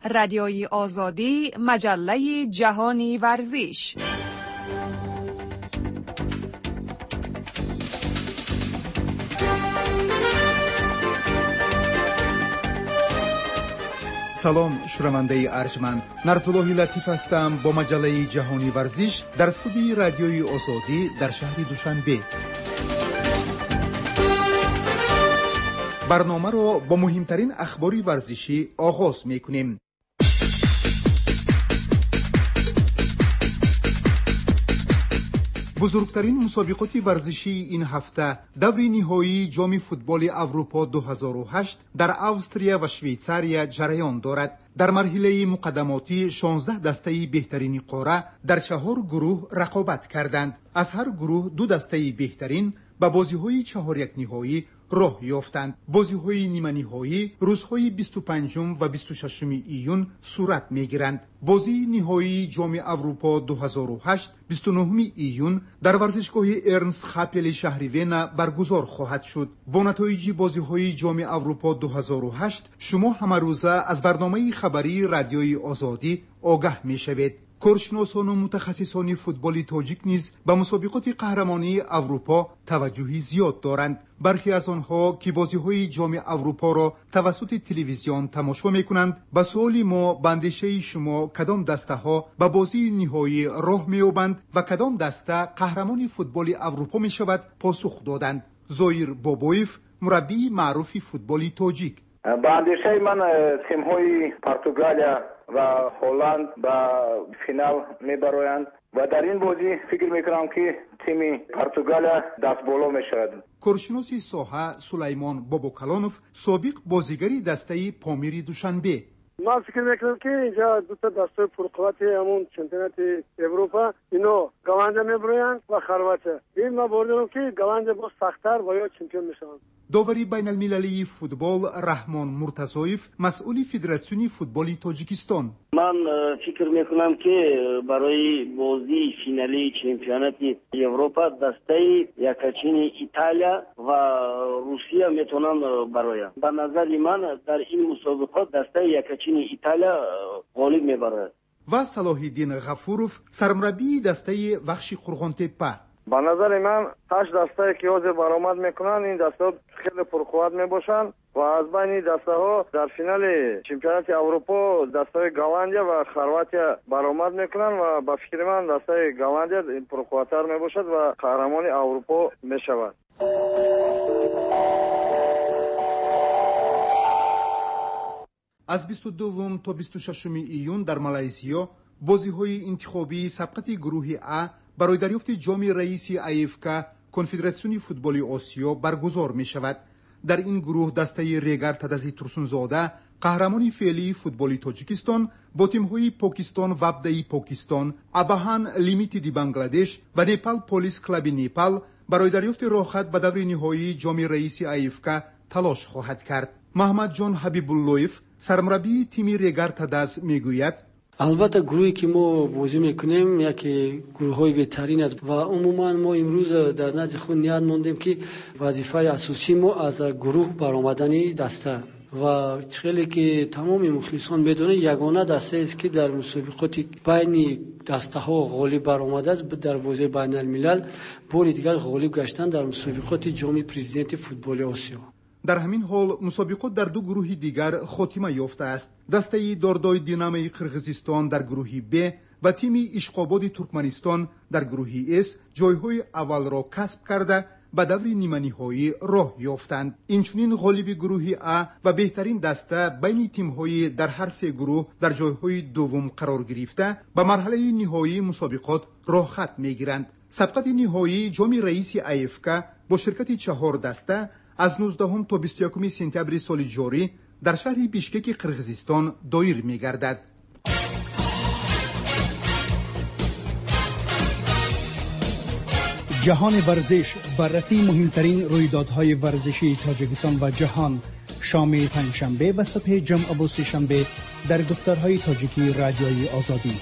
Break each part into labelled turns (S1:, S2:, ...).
S1: رادیوی آزادی، مجله جهانی ورزش.
S2: سلام شنونده ارجمند، نرسولاه لطیف هستم با مجله جهانی ورزش در استودیوی رادیوی آزادی در شهر دوشنبه. برنامه را با مهمترین اخبار ورزشی آغاز می‌کنیم. بزرگترین مسابقات ورزشی این هفته دور نهایی جام فوتبال اروپا 2008 در استریا و شویتزاریا جریان دارد. در مرحله مقدماتی 16 دسته بهترین قاره در 4 گروه رقابت کردند. از هر گروه 2 دسته بهترین به بازی‌های 4 نهایی راه یافتند. بازی‌های نیمه نهایی روزهای 25 و 26 ایون صورت می‌گیرند. بازی نهایی جام اروپا 2008 29 ایون در ورزشگاه ارنست خاپل شهر وین برگزار خواهد شد. با نتایج بازی‌های جام اروپا 2008 شما همه روزه از برنامه خبری رادیوی آزادی آگاه می‌شوید. کارشناسان و متخصصان فوتبال تاجیک نیز به مسابقات قهرمانی اروپا توجهی زیاد دارند. برخی از آنها که بازی‌های جام اروپا را توسط تلویزیون تماشا می‌کنند، به سوال ما به اندیشه شما کدام دسته‌ها به بازی نهایی راه می‌یابند و کدام دسته قهرمان فوتبال اروپا می‌شود پاسخ دادند. زایر بابایف، مربی معروف فوتبال تاجیک:
S3: به اندیشه من تیم‌های پرتغالیا و هلند به فینال میبرویند و در این بازی فکر میکنم که تیم پرتغالیا دست بالا میشود.
S2: کارشناس ساحه سلیمان باباکلانوف، سابق بازیگری دسته پامیر دوشنبه:
S4: من فکر میکنم که اینجا دو تا دسته پرقوت همون چمپیونات اروپا اینا گوانده میبرویند و خرواتیا. این ما بردم که گوانده با سخت‌تر و یا چمپیون میشوند.
S2: داوری بین المللی فوتبال رحمان مرتضایف، مسئول فدراسیون فوتبال تاجیکستان:
S5: من فکر میکنم که برای بازی فینالی چمپیونات اروپا دسته یکچین ایتالیا و روسیه میتونن برایم. به نظر من در این مسابقات دسته یکچین ایتالیا غالب میبرد.
S2: و صلاح الدین غفورов، سرمربی دسته وخش قرغانتپه:
S4: به نظر من 8 دسته که حاضر برآمد میکنن این دسته خیلی پرقوت میباشند و از بین دسته ها در فینال چمپیونات اروپا دسته گالندیا و خرواتیا برآمد میکنن و به فکر من دسته گالندیا پرقوتتر میباشد و قهرمان اروپا میشود.
S2: از 22 تا 26 ایون در مالزیا بازی‌های انتخابی سبقت گروه A برای دریافت جام رئیس ایفکا کنفدراسیون فوتبال آسیا برگزار می شود. در این گروه دسته ریگر تدزی ترسونزاده، قهرمان فعلی فوتبال تاجیکستان، با تیم‌های پاکستان وابدای پاکستان، اباهان لیمیتد بنگلادش و نیپال پلیس کلاب نیپال برای دریافت راه‌خط به دور نهایی جام رئیس ایفکا تلاش خواهد کرد. محمد جان حبیب اللویف، سرمربی تیم ریگر تدز میگوید:
S6: البته گروهی که ما بازی میکنیم یکی گروه‌های بهترین است و عموما ما امروز در نزد خود نیاز موندیم که وظیفه اساسی ما از گروه برآمدن دسته و خیلی که تمام مخلصان بدون یگانه دسته است که در مسابقات بین دسته ها غالب برآمده است. در بازی بین الملل بار دیگر غالب گشتن در مسابقات جام پرزیدنت فوتبال آسیا.
S2: در همین حال مسابقات در 2 گروه دیگر خاتمه یافته است. دسته داردای دینامای قرغیزستان در گروه B و تیم اشقاباد ترکمنستان در گروه S جایهای اول را کسب کرده به دور نیمه نهایی راه یافتند. اینچنین غالب گروه A و بهترین دسته بین تیم‌های در هر 3 گروه در جایهای دوم قرار گرفته به مرحله نهایی مسابقات راه خط می‌گیرند. سبقت نهایی جام رئیس ایفکا با شرکت 4 دسته از 19 تا 21 سپتامبر سال جاری در شهر بیشکک قرغیزستان دایر می‌گردد.
S7: جهان ورزش، بررسی مهمترین رویدادهای ورزشی تاجیکستان و جهان، شام پنجشنبه و صبح جمعه و سه‌شنبه در گفتارهای تاجیکی رادیوی آزادی.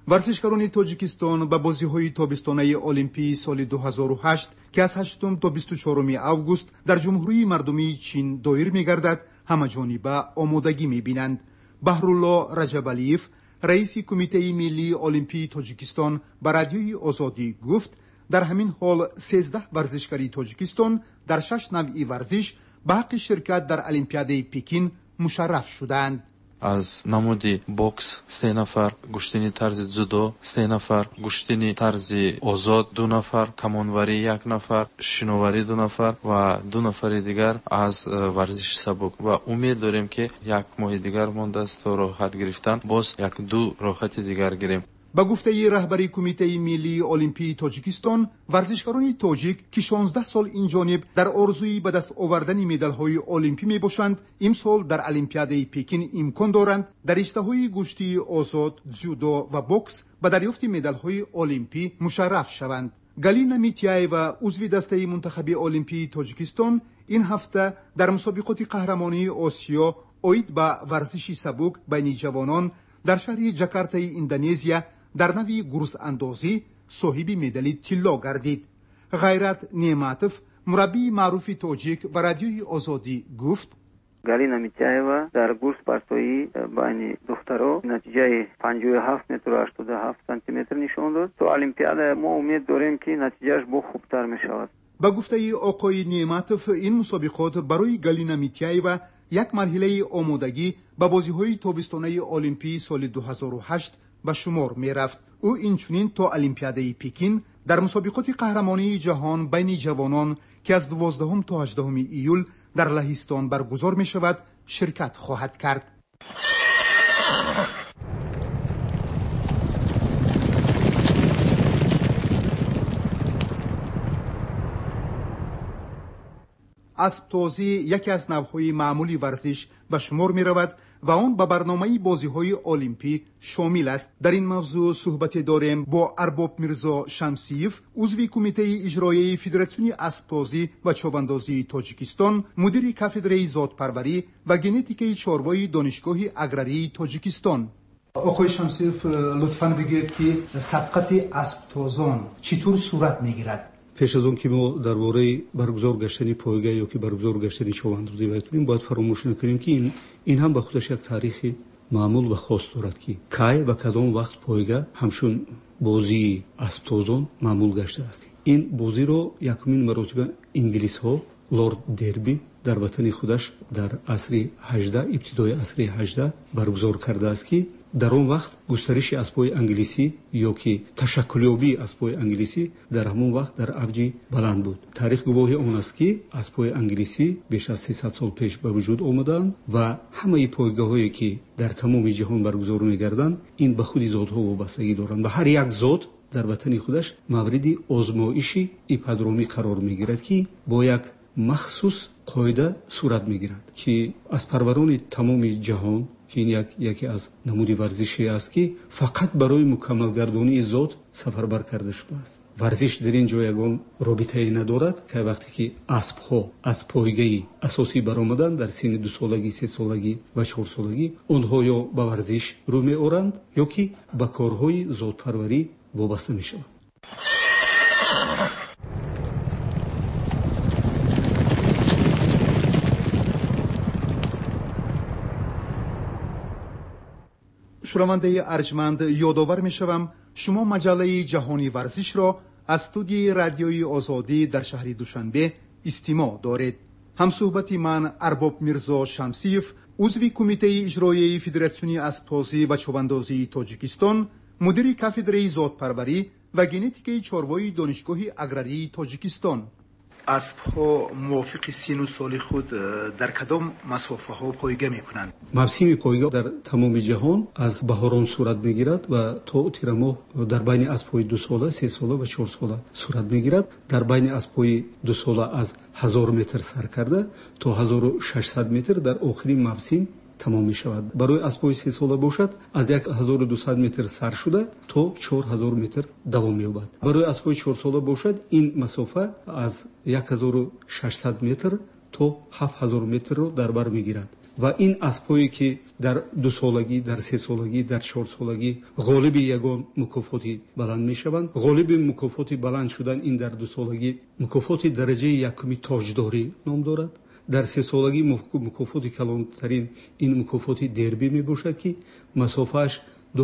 S2: ورزشکاران تاجیکستان به بازی‌های تابستانه المپی سال 2008 که از 8 تا 24 اوگوست در جمهوری مردمی چین دایر می‌گردد همه‌جانبه آمادگی می‌بینند. بهرالله رجب‌علیف رئیس کمیته ملی المپی تاجیکستان به رادیوی آزادی گفت در همین حال 13 ورزشکاری تاجیکستان در 6 نوع ورزش به حق شرکت در المپیاد پکین مشرف شدند.
S8: از نمودی بوکس 3 نفر، گشتنی طرز جودو 3 نفر، گشتنی طرز آزاد 2 نفر، کمانوری 1 نفر، شناوری 2 نفر و 2 نفر دیگر از ورزش سبک و امید داریم که 1 ماه دیگر مانده است تا راحت گرفتن باز 1-2 راحت دیگر گیریم.
S2: با گفته رهبری کمیته ملی المپی تاجیکستان، ورزشکاران تاجیک که 16 سال این جانب در آرزوی به دست آوردن مدال‌های المپی میباشند، امسال در المپیاد پکین امکان دارند در رشته‌های گشتی آزاد، جودو و بوکس به دریافت مدال‌های المپی مشرف شوند. گالینا میتیایوا عضو دسته منتخب المپی تاجیکستان این هفته در مسابقات قهرمانی آسیا اوید به ورزش سبک بین جوانان در شهر جاکارتا اندونزیا در نوع گرز اندازی صاحب مدال طلا گردید. غیرت نعمتوف مربی معروف تاجیک به رادیوی آزادی گفت
S9: گالینا میتیایوا در گرز پرتایی بین دخترها نتیجه 57 متر و 87 سانتی متر نشان داد. تو المپیاد ما امید داریم که نتیجهش با خوبتر می شود.
S2: با گفته آقای نعمتوف این مسابقات برای گالینا میتیایوا یک مرحله آمادگی به بازی‌های تابستانه المپی سال 2008 به شمار می‌رفت. او اینچنین تا المپیاد پکین در مسابقات قهرمانی جهان بین جوانان که از 12 تا 18 ایول در لهستان برگزار می‌شود شرکت خواهد کرد. اسب تازی یکی از نوع‌های معمولی ورزش به شمار می رود و آن به برنامه بازی‌های المپی شامل است. در این موضوع صحبت داریم با ارباب میرزا شمسیف، عضو کمیته اجرایی فدراسیون اسب تازی و چوباندازی تاجیکستان، مدیر کافدره ذات‌پروری و ژنتیک چاروای دانشگاه اگراری تاجیکستان. آقای شمسیف لطفاً بگید که سبقت اسب تازان چطور صورت می‌گیرد؟
S10: پیش از اون که ما درباره برگزار گشتن پایگاه یا که برگزار گشتن چوباندازی بکنیم باید فراموش نکنیم که این هم به خودش یک تاریخ معمول و خاص دارد که کی و کدام وقت پایگاه همچون بازی اسب تازان معمول گشته است. این بازی رو یکمین مرتبه انگلیس ها لورد دربی در وطن خودش در عصر 18 ابتدای عصر 18 برگزار کرده است که در اون وقت گسترش اسب‌های انگلیسی یا که تشکلیابی اسب‌های انگلیسی در همون وقت در اوج بلند بود. تاریخ گواهی آن است که اسب‌های انگلیسی بیش از 300 سال پیش به وجود آمدند و همه پایگاه‌هایی که در تمام جهان برگزار می‌گردند این به خود ذات‌ها وابستگی دارند و هر یک ذات در وطن خودش مورد آزمایشی اپیدرومی قرار می‌گیرد که با یک مخصوص قاعده صورت می‌گیرد که از پروران تمام جهان که این یکی از نمودی ورزشی است که فقط برای مکمل گردانی ذات سفربر کرده شده است. ورزش در این جا یگان رابطه‌ای ندارد که وقتی که اسب‌ها از پایگاه اساسی برآمدند در سن 2 سالگی، 3 سالگی و 4 سالگی آنها یا به ورزش رو می‌آورند یا که به کارهای ذات‌پروری وابسته می‌شوند.
S2: شنونده ارجمند یادآور می‌شوم شما مجله جهانی ورزش را از استودیوی رادیوی آزادی در شهر دوشنبه استماع دارید. همصحبت من ارباب میرزا شمسیف، عضو کمیته اجرایی فدراسیون اسب‌تازی و چوباندازی تاجیکستان، مدیر کافدره ذات‌پروری و ژنتیک چاروای دانشگاه اگراری تاجیکستان. اسب‌ها موافق سن و سال خود در کدام مسافه‌ها پایگاه می‌کنند؟
S10: موسم پایگاه در تمام جهان از بهاران صورت می‌گیرد و تا تیر ماه در بین اسب‌های 2 ساله، 3 ساله و 4 ساله صورت می‌گیرد. در بین اسب‌های 2 ساله از 1000 متر سر کرده تا 1600 متر در آخرین موسم تمام می شود. برای اسب‌های 3 ساله باشد از 1200 متر سر شده تا 4000 متر دوام می‌یابد. برای اسب‌های 4 ساله باشد این مسافت از 1600 متر تا 7000 متر را در بر می‌گیرد. ва ин аспҳое ки дар 2 солагӣ, дар 3 солагӣ, дар 4 солагӣ ғолиби ягон мукофоти баланд мешаванд. ғолиби мукофоти баланд шудан ин дар 2 солагӣ мукофоти дараҷаи якуми тоҷдорӣ ном дорад. дар 3 солагӣ мукофоти калонтарин ин мукофоти дерби мебошад ки масофааш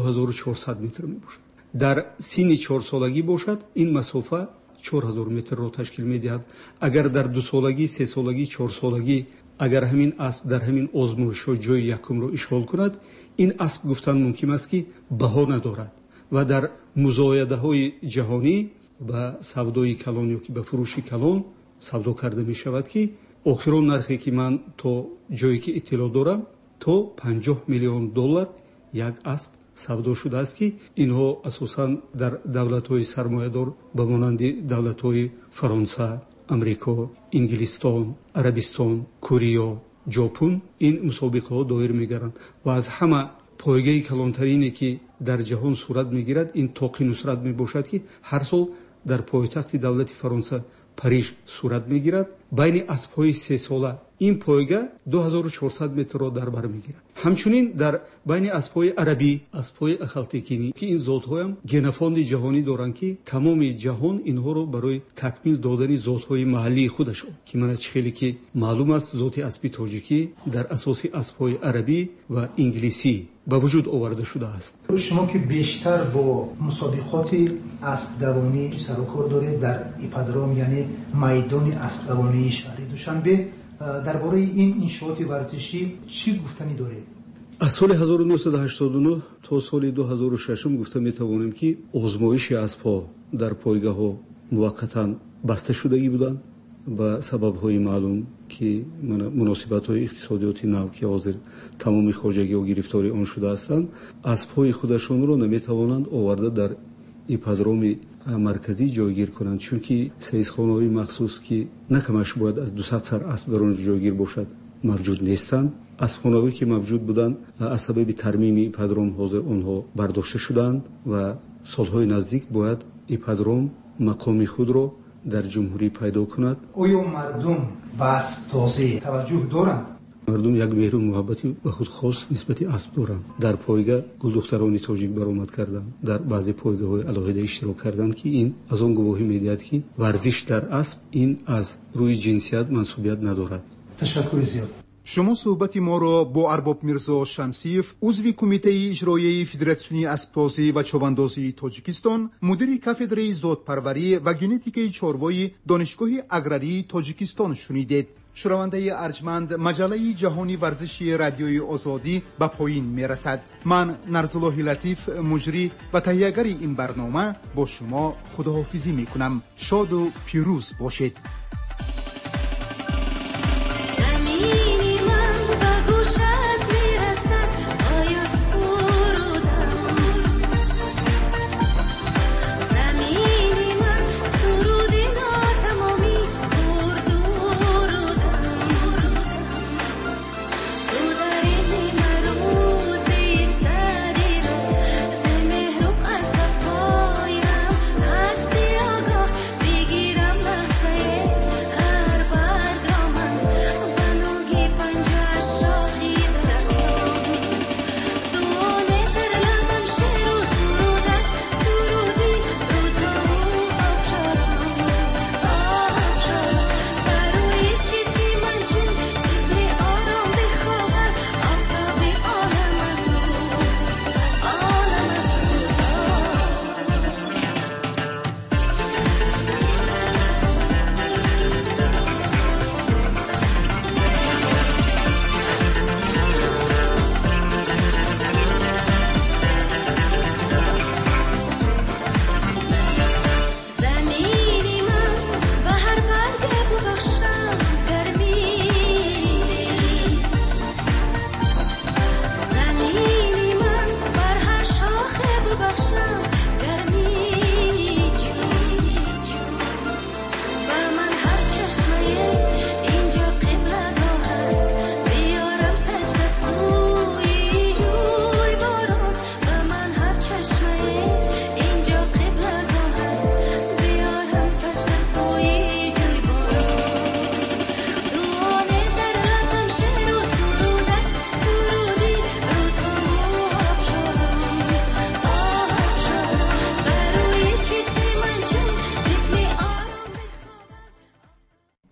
S10: 2400 метр мебошад. дар синни 4 солагӣ бошад ин масофа 4000 метрро ташкил медиҳад. агар дар 2 солагӣ, 3 солагӣ, 4 солагӣ агар ҳамин асп дар ҳамин озмоишҳо ҷои якумро ишғол кунад, ин асп гуфтан мумкин аст ки баҳо надорад ва дар музоядаҳои ҷаҳонӣ ба савдои калон ё ки ба фурӯши калон савдо карда мешавад ки охирон нархе ки ман то ҷое ки иттилоъ дорам то $50 миллион як асп савдо шудааст ки инҳо асосан дар давлатҳои сармоядор ба монанди давлатҳои Фаронса, амрико, инглистон, арабистон, кӯриё, ҷопун ин мусобиқаҳо доир мегарданд ва аз ҳама пойгаи калонтарине ки дар ҷаҳон сурат мегирад ин тоқи нусрат мебошад ки ҳар сол дар пойтахти давлати Фаронса Париж сурат мегирад. байни аспҳои 3 сола ин пойга 2400 метрро дар бар мегирад. ҳамчунин дар байни аспҳои арабӣ, аспҳои ахалтекинӣ ки ин зотҳоям генофонди ҷаҳонӣ доранд ки тамоми ҷаҳон инҳоро барои такмил додани зотҳои маҳаллии худашон ки мана чӣ хеле ки маълум аст зоти аспи тоҷикӣ дар асоси аспҳои арабӣ ва инглисӣ ба вуҷуд оварда шудааст.
S11: шумо ки бештар бо мусобиқоти аспдавонӣ сарокор доред дар ипподром, яъне майдони аспдавонии шаҳри Душанбе, дар бораи ин иншооти варзишӣ чӣ гуфтанӣ доред?
S10: аз соли 1989 то соли 2006 гуфта метавонем ки озмоиши аспҳо дар пойгаҳо муваққатан баста шудагӣ буданд ба сабабҳои маълум ки муносибатҳои иқтисодиёти нав ки ҳозир тамоми хоҷагиҳо гирифтори он шуда ҳастанд, аспҳои худашонро наметавонанд оварда дар ипподроми марказӣ ҷойгир кунанд, чунки сайзхонаҳои махсус ки на камаш бояд аз 200 сар асп дар он ҷойгир бошад мавҷуд нестанд. аспхонаҳое ки мавҷуд буданд аз сабаби тармими ипподром ҳозир онҳо бардошта шуданд ва солҳои наздик бояд ипподром мақоми худро дар ҷумҳурӣ пайдо кунад.
S11: оё мардум ба аспбозӣ таваҷҷӯҳ доранд?
S10: мардум як меҳру муҳаббати ба худ хос нисбати асп доранд. дар пойга гулдухтарони тоҷик баромад карданд, дар баъзе пойгаҳои алоҳида иштирок карданд ки ин аз он гувоҳӣ медиҳад ки варзиш дар асп ин аз рӯи ҷинсият мансубият надорад.
S11: ташаккури зиёд.
S2: шумо суҳбати моро бо арбоб мирзо Шамсиев, узви кумитаи иҷроияи Федератсиони аспбозӣ ва човандозии Тоҷикистон, мудири кафедраи зотпарварӣ ва генетикаи чорвои Донишгоҳи аграрии Тоҷикистон шунидед. шунавандаи арҷманд, маҷаллаи ҷаҳони варзиши радиои Озодӣ ба поин мерасад. ман Нарзуллоҳи Латиф, муҷрӣ ва таҳиягари ин барнома бо шумо худоҳофизӣ мекунам. шоду пирӯз бошед.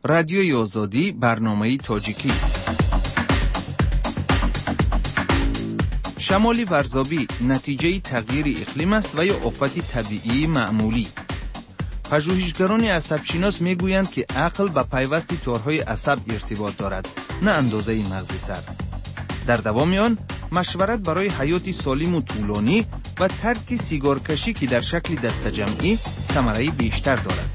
S12: رادیوی آزادی برنامه تاجیکی. شمال ورزابی نتیجه تغییر اقلیم است و یا آفت طبیعی معمولی. پژوهشگران عصبشناس میگویند که عقل به پیوست تارهای عصب ارتباط دارد، نه اندازه مغز سر. در دوام آن مشورت برای حیات سالم و طولانی و ترک سیگارکشی که در شکل دسته جمعی ثمره بیشتر دارد.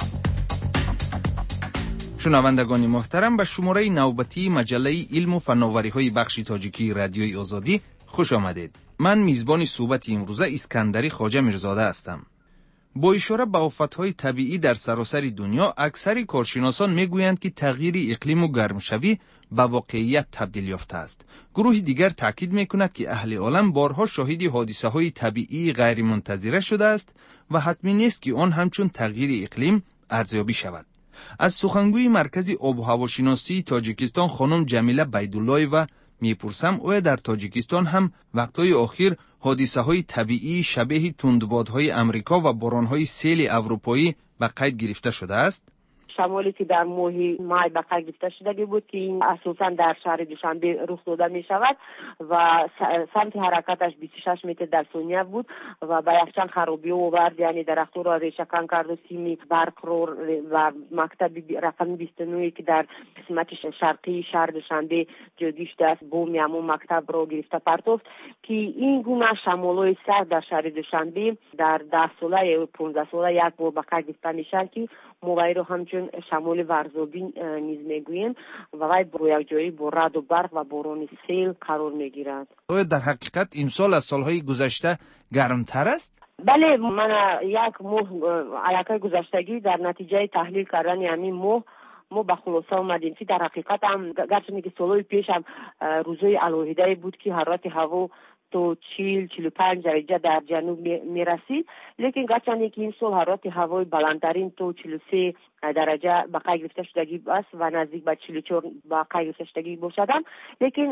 S12: شنوندگان محترم، به شماره نوبتی مجله علم و فناوری‌های بخش تاجیکی رادیوی آزادی خوش آمدید. من میزبان صحبت امروزه اسکندری خواجه میرزاده هستم. با اشاره به آفت‌های طبیعی در سراسر دنیا، اکثر کارشناسان میگویند که تغییر اقلیم و گرمشوی به واقعیت تبدیل یافته است. گروه دیگر تاکید میکند که اهل عالم بارها شاهد حادثه‌های طبیعی غیر منتظره شده است و حتمی نیست که آن همچون تغییر اقلیم ارزیابی شود. از سخنگوی مرکز آب و هواشناسی تاجیکستان خانم جمیله بیدالله‌ایوا میپرسم آیا در تاجیکستان هم وقتهای اخیر حادثه‌های طبیعی شبیه تندبادهای امریکا و باران‌های سیل اروپایی به قید گرفته شده است؟
S13: شمالی که در ماه مای به قید گرفته شده بود که این اساساً در شهر دوشنبه رخ داده می شود و سمت حرکتش 26 متر در ثانیه بود و با یخچال خرابی آورد، یعنی درخت‌ها را ریشه‌کن کرد و سیم برق و مکتب رقم 29 که در قسمت شرقی شهر دوشنبه جدی شده است بوم همون مکتب را گرفته پرتافت که این گونه شمال‌های سخت در شهر دوشنبه در 10 ساله یا 15 ساله یک بار به قید گرفته میشن که موقعی رو همچون شمال ورزابی نیز میگوییم و وی با یک جایی با رعد و برق و باران سیل قرار میگیرد.
S12: آیا در حقیقت امسال از سالهای گذشته گرمتر است؟
S13: بله، من یک ماه علاقه گذشتگی در نتیجه تحلیل کردن همین ما به خلاصه آمدیم که در حقیقت هم گرچه که سالهای پیش هم روزهای الوهیده بود که حرارت هوا تو 40-45 درجه در جنوب می رسید، لیکن گرچه که این سال حرارت هوای بلندترین تو 43 درجه به قید گرفته شدگی است و نزدیک به 44 به قید گرفته شدگی باشدم، لیکن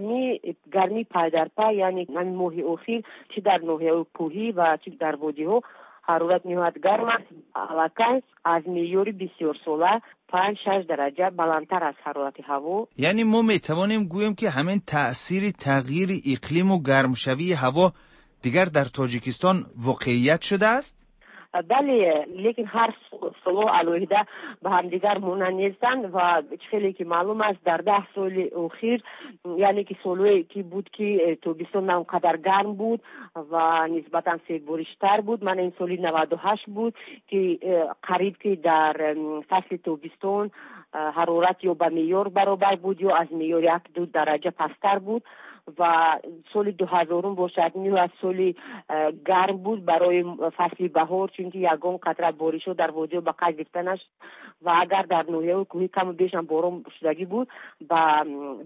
S13: گرمی پای در پای، یعنی همین ماه اخیر چه در ناحیه کوهی و چه در وادی ها حرارت نهایت گرم است. علاقه از معیار بسیار ساله 5-6 درجه بلندتر از حرارت هوا.
S12: یعنی ما میتوانیم گوییم که همین تأثیر تغییر اقلیم و گرمشوی هوا دیگر در تاجیکستان واقعیت شده است؟
S13: بله، لیکن هر سال علیحده به هم دیگر مانند نیستند و خیلی که معلوم است در 10 سال اخیر، یعنی که سالوی که بود که تابستان اونقدر گرم بود و نسبتا سیرباریشتر بود. من این سالی 98 بود که قریب که در فصل تابستان حرارت یا به معیار برابر بود یا از معیار 1-2 درجه پستر بود و سال 2000 باشد نیو از سال گرم بود برای فصل بهار، چون که یگان قطره بارش در وادی به قید گرفته نشد و اگر در ناحیه کوهی کم و بیش هم باران شدگی بود با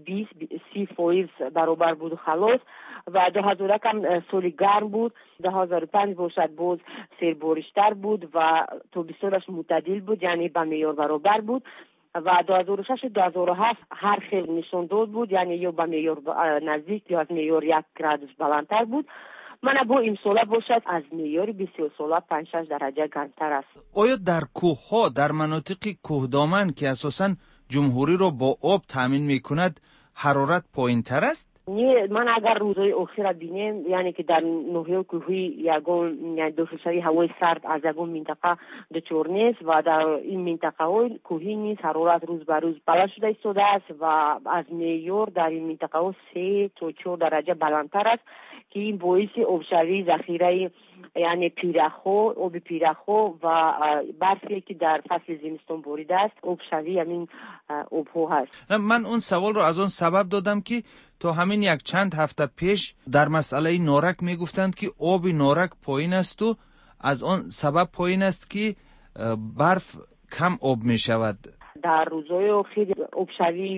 S13: 20-30% برابر بود و خلاص. و 2000 کم سال گرم بود، 2005 باشد باز سیرباریشتر بود و تابستانش معتدل بود، یعنی به معیار برابر بود و 2006-2007 هر خیلی نشان داد بود، یعنی یا به معیار نزدیک یا از معیار 1 گرادوس بلندتر بود. من با این ساله باشد از معیار 20 ساله 5-6 درجه گرمتر است.
S12: آیا در کوه‌ها، در مناطق کوهدامن که اساساً جمهوری را با آب تامین می‌کند، حرارت پایین‌تر است؟
S13: نه، من اگر روزهای اخیر بینیم، یعنی که در ناحیه کوهی یگان دخلشوی هوای سرد از یگان منطقه دچار نیست و در این منطقه های کوهی نیز حرارت روز به روز بالا شده ایستاده است و از معیار در این منطقه ها 3-4 درجه بلندتر است که این باعث آبشوی ذخیره یعنی پیرخو، آب پیرخو و برفی که در فصل زمستان باریده است آبشوی همین آبها هست.
S12: من اون سوال رو از اون سبب دادم که تا همین یک چند هفته پیش در مسئله نارک میگفتند که آب نارک پایین است و از آن سبب پایین است که برف کم آب می شود.
S13: در روزهای اخیر آبشوی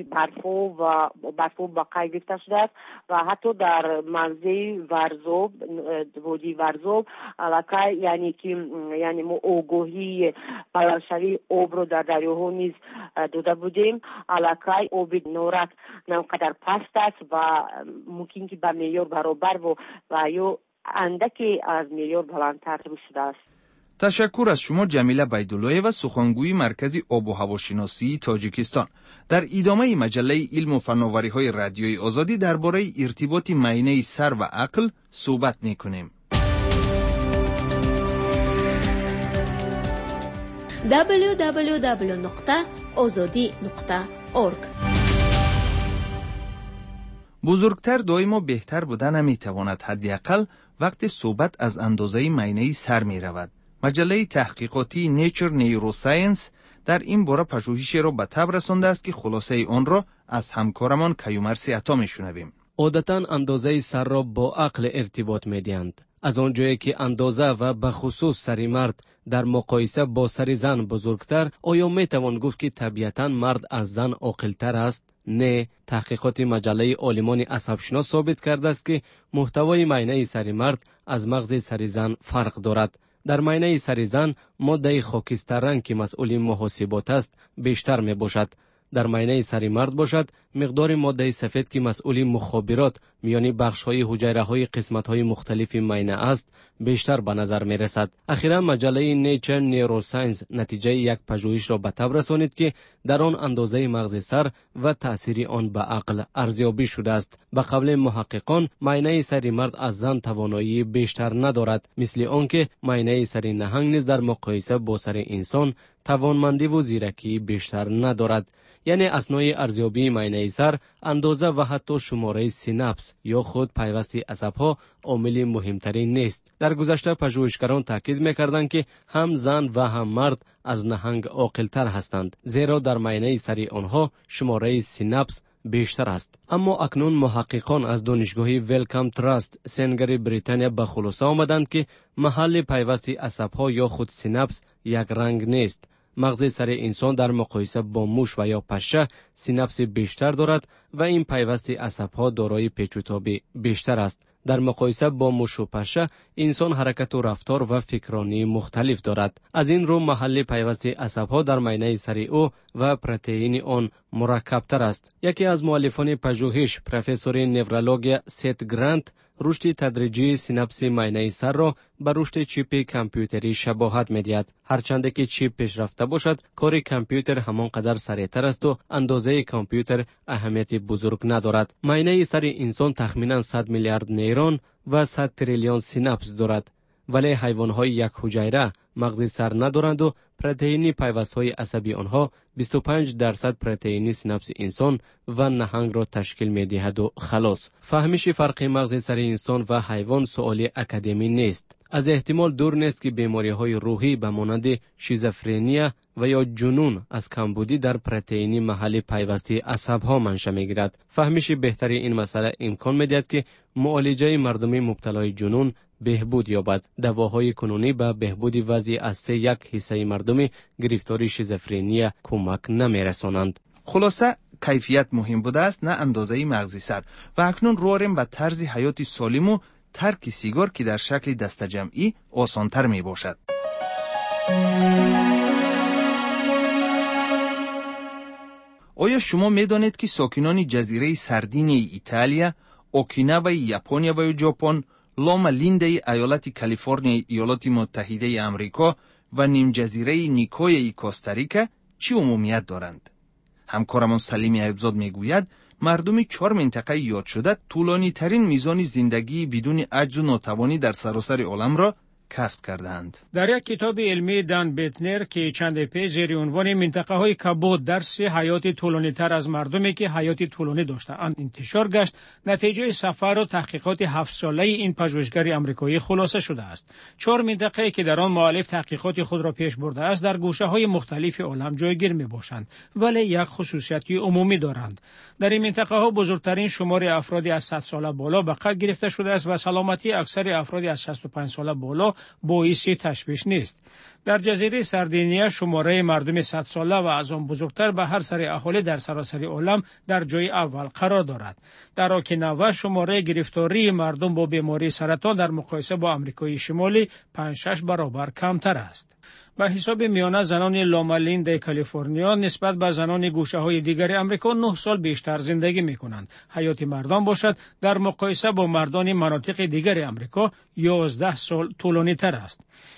S13: برفو با قید گرفته شده است و حتی در موضع ورزاب، وادی ورزاب علاقه، یعنی ما آگاهی بلندشوی آب رو در دریاها نیز داده بودیم. علاقه آب نارک نمقدر پست است و ممکن که به معیار برابر و یا اندکی از معیار بلندتر شده است.
S12: تشکر از شما جمیله بیدالله‌یeva سخنگوی مرکز آب و هواشناسی تاجیکستان. در ادامه مجله علم و فناوری‌های رادیوی آزادی درباره ارتباط معینه سر و عقل صحبت می‌کنیم.
S14: www.azadi.org
S12: بزرگتر دائما بهتر بودن نمی‌تواند، حداقل وقت صحبت از اندازه معینه سر می‌رود. مجله تحقیقاتی نیچر نیوروساینس در این باره پژوهشی را به تب رسانده است که خلاصه آن را از همکارمان کیومرثی عطا می‌شنویم.
S15: عادتاً اندازه سر را با عقل ارتباط می‌دهند. از آنجایی که اندازه و به خصوص سر مرد در مقایسه با سر زن بزرگتر، آیا می‌توان گفت که طبیعتاً مرد از زن عاقل‌تر است؟ نه، تحقیقات مجله عالمان عصب‌شناس ثابت کرده است که محتوای معینه سر مرد از مغز سر زن فرق دارد. در معینه سر زن ماده خاکستر رنگ که مسئول محاسبات است بیشتر می باشد. در معینه سر مرد باشد مقدار ماده سفید که مسئول مخابرات میانی بخش‌های حجره‌های قسمت‌های مختلف معینه است بیشتر به نظر می‌رسد. اخیراً مجله نیچر نیوروساینس نتیجه یک پژوهش را به تب رسانید که در آن اندازه مغز سر و تأثیر آن به عقل ارزیابی شده است. به قول محققان معینه سر مرد از زن توانایی بیشتر ندارد، مثل آنکه معینه سر نهنگ نیز در مقایسه با سر انسان توانمندی و زیرکی بیشتر ندارد. یعنی اسنای ارزیابی معینه سر، اندازه و حتی شماره سیناپس یا خود پیوست عصب‌ها عامل مهمترین نیست. در گذشته پژوهشگران تاکید می‌کردند که هم زن و هم مرد از نهنگ عاقل‌تر هستند، زیرا در معینه سر آنها شماره سیناپس بیشتر است. اما اکنون محققان از دانشگاه ویلکام تراست سنگر بریتانیا به خلاصه آمدند که محل پیوست عصب‌ها یا خود سیناپس یک رنگ نیست. مغز سر انسان در مقایسه با موش و یا پشه سیناپس بیشتر دارد و این پیوست عصب‌ها دارای پیچ و تاب بیشتر است. در مقایسه با موش و پشه انسان حرکت و رفتار و فکرانی مختلف دارد. از این رو محل پیوست عصب‌ها در معینه سر او و پروتئین آن مرکب‌تر است. یکی از مؤلفان پژوهش پروفسور نورولوژی سیت گرانت رشد تدریجی سیناپس معینه سر را به رشد چیپ کامپیوتری شباهت می‌دهد. هرچند که چیپ پیشرفته باشد، کار کامپیوتر همانقدر سریعتر است و اندازه کامپیوتر اهمیت بزرگ ندارد. معینه سر انسان تخمیناً 100 میلیارد نیرون و 100 تریلیون سیناپس دارد، ولی حیوان‌های یک حجره مغز سر ندارند و پروتئین پیوست‌های عصبی آنها 25% پروتئین سیناپس انسان و نهنگ را تشکیل می‌دهد و خلاص. فهمش فرق مغز سر انسان و حیوان سؤال اکادمی نیست. از احتمال دور نیست که بیماری‌های روحی به مانند شیزوفرنیا و یا جنون از کمبودی در پروتئین محل پیوستی عصب‌ها منشأ می‌گیرد. فهمش بهتری این مسئله امکان می‌دهد که معالجه مردم مبتلای جنون بهبود یابد. دواهای کنونی به بهبود وضع از 1/3 مردم گرفتار شیزوفرنیا کمک نمی‌رسانند.
S12: خلاصه کیفیت مهم بوده است نه اندازه مغز سر. و اکنون رواریم به طرز حیات سالم و ترک سیگار که در شکل دسته جمعی آسانتر می باشد. آیا شما می دانید که ساکنان جزیره سردینی ایتالیا، اوکیناوا ژاپن و ژاپن، لاما لینده ایالت کالیفرنیا ایالات متحده امریکا و نیم جزیره نیکویا کوستاریکا چی عمومیت دارند؟ همکارمان سلیم ایبزاد میگوید مردم 4 منطقه یاد شده طولانی ترین میزان زندگی بدون عجز و ناتوانی در سراسر عالم را کسب کردند.
S16: در یک کتاب علمی دان بیتنر که چند پیش زیر عنوان منطقه های کبود درس حیات طولانی تر از مردمی که حیات طولانی داشتند انتشار گشت، نتیجه سفر و تحقیقات 7 ساله این پژوهشگر آمریکایی خلاصه شده است. 4 منطقه که در آن مؤلف تحقیقات خود را پیش برده است در گوشه های مختلف عالم جایگیر می باشند، ولی یک خصوصیت عمومی دارند. در این منطقه ها بزرگترین شمار افرادی از 100 ساله بالا به قید گرفته شده است و سلامتی اکثر افرادی از 65 ساله بالا باعث تشویش نیست. در جزیره سردینیا شماره مردم 100 ساله و از آن بزرگتر به هر سر اهالی در سراسر عالم در جای اول قرار دارد. در اوکیناوا شماره گرفتاری مردم با بیماری سرطان در مقایسه با آمریکای شمالی 5-6 برابر کمتر است. به حساب میانه زنان لاما لینده کالیفرنیا نسبت به زنان گوشه های دیگر امریکا 9 سال بیشتر زندگی می کنند. حیات مردان باشد در مقایسه با مردان مناطق دیگر امریکا 11 سال طولانی تر است.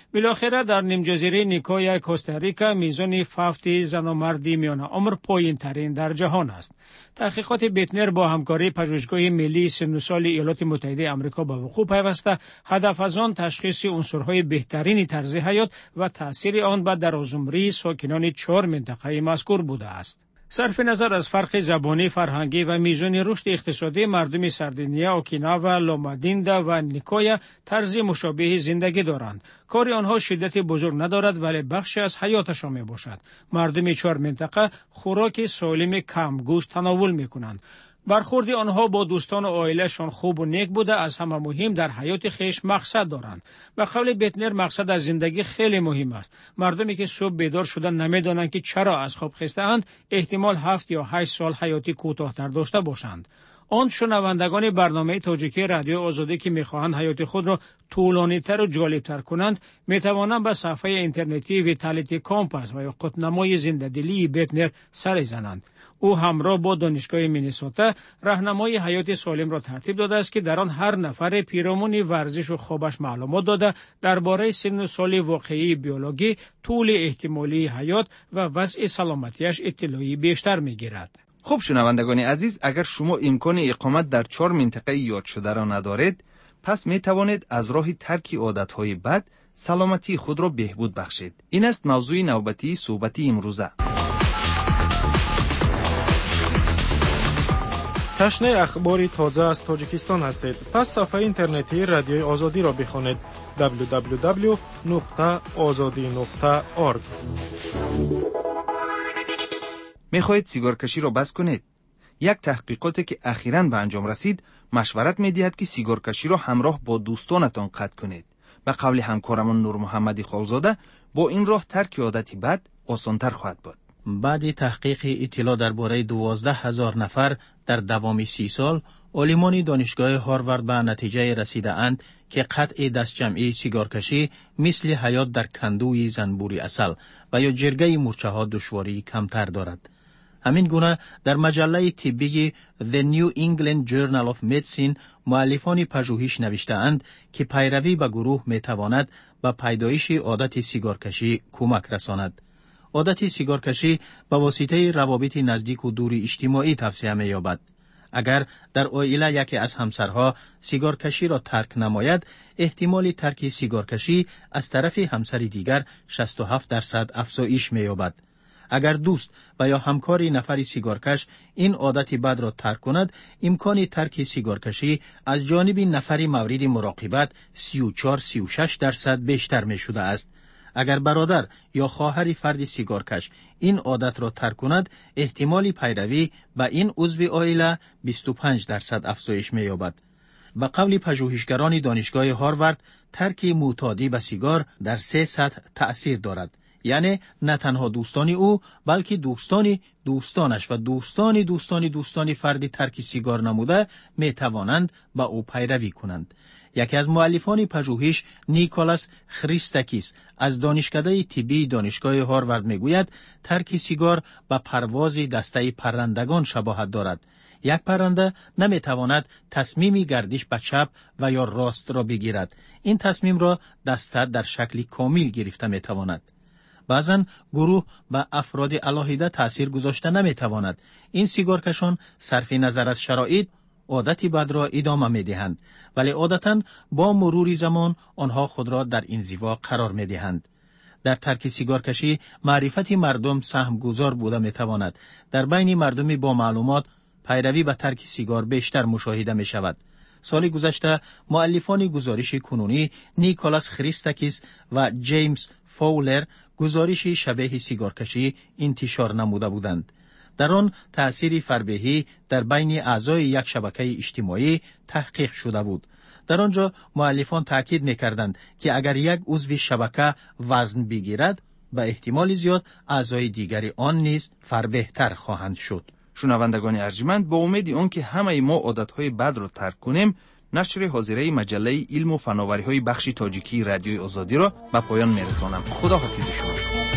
S16: بالاخره در نیمجزیره نیکویا کوستاریکا میزان فوت زن و مرد میان عمر پایین ترین در جهان است. تحقیقات بیتنر با همکاری پژوهشگاه ملی سن و سال ایالات متحده آمریکا به وقوع پیوسته، هدف از آن تشخیص عنصرهای بهترین طرز حیات و تأثیر آن بر درآمدزایی ساکنان 4 منطقه مذکور بوده است. صرف نظر از فرق زبانی، فرهنگی و میزان رشد اقتصادی مردم سردینیا، اوکیناوا، لومادیندا و نیکویا طرز مشابه زندگی دارند. کار آنها شدت بزرگ ندارد ولی بخشی از حیاتشان می باشد. مردم 4 منطقه خوراک سالم کم گوشت تناول می کنند. برخورد آنها با دوستان و عائله‌شان خوب و نیک بوده. از همه مهم در حیات خیش مقصد دارند. به قول بیتنر مقصد از زندگی خیلی مهم است. مردمی که صبح بیدار شدن نمیدانند که چرا از خواب خسته‌اند، احتمال 7 یا 8 سال حیاتی کوتاه‌تر داشته باشند. آن شنوندگان برنامه تاجیکی رادیو آزادی که می‌خواهند حیات خود را طولانی‌تر و جالب‌تر کنند، می‌توانند به صفحه اینترنتی ویتالیتی کامپاس و یا قطب‌نمای زنده‌دلی بیتنر سر زنند. او همراه با دانشگاه مینیسوتا راهنمای حیات سالم را ترتیب داده است که در آن هر نفر پیرامون ورزش و خوابش معلومات داده درباره سن و سال واقعی بیولوژی، طول احتمالی حیات و وضع سلامتیش اطلاعی بیشتر می‌گیرد.
S12: خب شنوندگان عزیز، اگر شما امکان اقامت در 4 منطقه یاد شده را ندارید، پس می توانید از راه ترک عادت‌های بد سلامتی خود را بهبود بخشید. این است موضوع نوبتی صحبت امروزه.
S14: تشنه اخباری تازه از تاجیکستان هستید؟ پس صفحه اینترنتی رادیوی آزادی را بخوانید: www.azadi.org.
S12: میخواهید سیگار کشی را بس کنید؟ یک تحقیقاتی که اخیراً به انجام رسید مشورت می‌دهد که سیگار کشی را همراه با دوستانتان قطع کنید. به قول همکارمون نور محمدی خالزاده، با این راه ترک عادتی بد آسان‌تر خواهد بود.
S17: بعد تحقیق اطلاع درباره 12,000 نفر در دوام 30 سال، عالمان دانشگاه هاروارد به نتیجه رسیده اند که قطع دستجمعی سیگارکشی مثل حیات در کندوی زنبوری عسل و یا جرگه مورچه ها دشواری کمتر دارد. همین گونه در مجله طبی The New England Journal of Medicine مؤلفان پژوهش نوشته اند که پیروی به گروه می تواند به پیدایش عادت سیگارکشی کمک رساند. عادت سیگارکشی به واسطه روابط نزدیک و دور اجتماعی توسعه می یابد. اگر در عائله یکی از همسرها سیگارکشی را ترک نماید، احتمال ترک سیگارکشی از طرف همسر دیگر 67% افزایش می یابد. اگر دوست و یا همکاری نفری سیگارکش این عادت بد را ترک کند، امکان ترک سیگارکشی از جانب نفری مورد مراقبت 34-36% بیشتر می شده است. اگر برادر یا خواهر فرد سیگارکش این عادت را ترک کند، احتمال پیروی به این عضو عائله 25% افزایش می یابد. به قول پژوهشگران دانشگاه هاروارد، ترک معتادی به سیگار در 3 سطح تأثیر دارد. یعنی نه تنها دوستان او، بلکه دوستانش و دوستان فردی ترک سیگار نموده می توانند به او پیروی کنند. یکی از مؤلفان پژوهش، نیکولاس خریستاکیس از دانشکده طبی دانشگاه هاروارد میگوید ترک سیگار به پرواز دسته پرندگان شباهت دارد. یک پرنده نمیتواند تصمیمی گردش به چپ و یا راست را بگیرد. این تصمیم را دسته در شکل کامل گرفته میتواند. بعضن گروه به افراد علاهیده تأثیر گذاشته نمیتواند. این سیگارکشان صرف نظر از شرایط عادتی بد را ادامه میدهند، ولی عادتاً با مرور زمان آنها خود را در انزوا قرار میدهند. در ترک سیگارکشی معرفت مردم سهم گذار بوده میتواند. در بین مردم با معلومات پیروی به ترک سیگار بیشتر مشاهده می شود. سال گذشته مؤلفان گزارش کنونی نیکولاس خریستاکیس و جیمز فاولر گزارش شبیه سیگارکشی انتشار نموده بودند. در آن تأثیر فربهی در بین اعضای یک شبکه اجتماعی تحقیق شده بود. در آنجا مؤلفان تأکید می‌کردند که اگر یک عضو شبکه وزن بگیرد، به احتمال زیاد اعضای دیگری آن نیز فربهتر خواهند شد.
S12: شنوندگان ارجمند، با امید آنکه همه ما عادت‌های بد را ترک کنیم، نشر حاضره مجله علم و فناوری‌های بخش تاجیکی رادیوی آزادی را به پایان می‌رسانم. خدا حافظ شما.